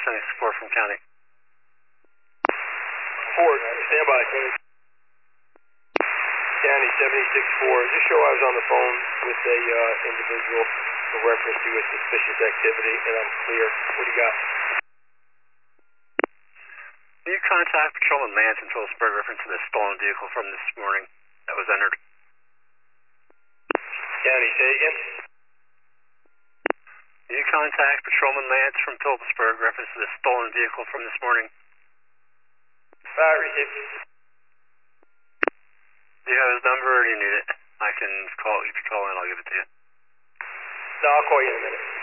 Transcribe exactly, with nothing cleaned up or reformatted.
sending support from county. Ford, stand by. County seventy-six four. Just show I was on the phone with a uh, individual for reference to a suspicious activity, and I'm clear. What do you got? Can you contact Patrolman Lance in Phillipsburg reference to the stolen vehicle from this morning that was entered? County, say again. Can you contact Patrolman Lance from Phillipsburg reference to the stolen vehicle from this morning? Fire receive. Do you have his number or do you need it? I can call, you can call in, I'll give it to you. No, I'll call you in a minute.